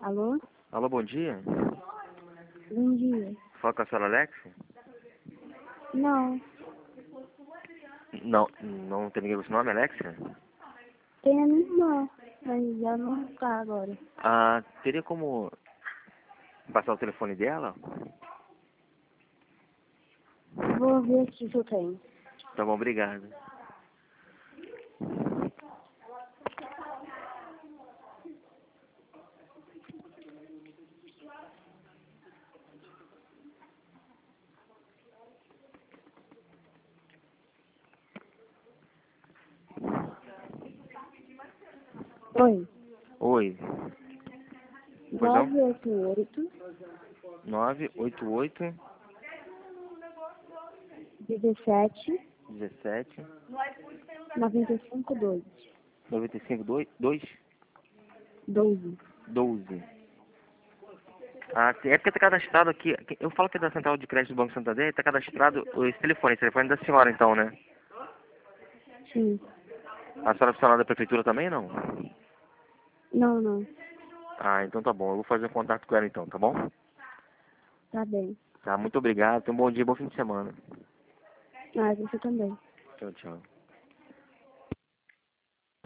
Alô? Alô, bom dia. Bom dia. Fala com a senhora Alex? Não, Não tem ninguém com esse nome, Alexia? tem a minha irmã, mas já não tá agora. Ah, teria como passar o telefone dela? Vou ver aqui se eu tenho. Tá bom, obrigado. Oi. Oi. Pois não? 988 988 17 17 95 12. 95 2 12. 12. Ah, é porque tá cadastrado aqui. Eu falo que é da Central de Crédito do Banco Santander, tá cadastrado esse telefone da senhora então, né? Sim. A senhora é funcionária da prefeitura também, não? Não, não. Ah, então tá bom. Eu vou fazer um contato com ela então, tá bom? Tá bem. Tá, muito obrigado. Tenha um bom dia, bom fim de semana. Ah, você também. Tchau, tchau.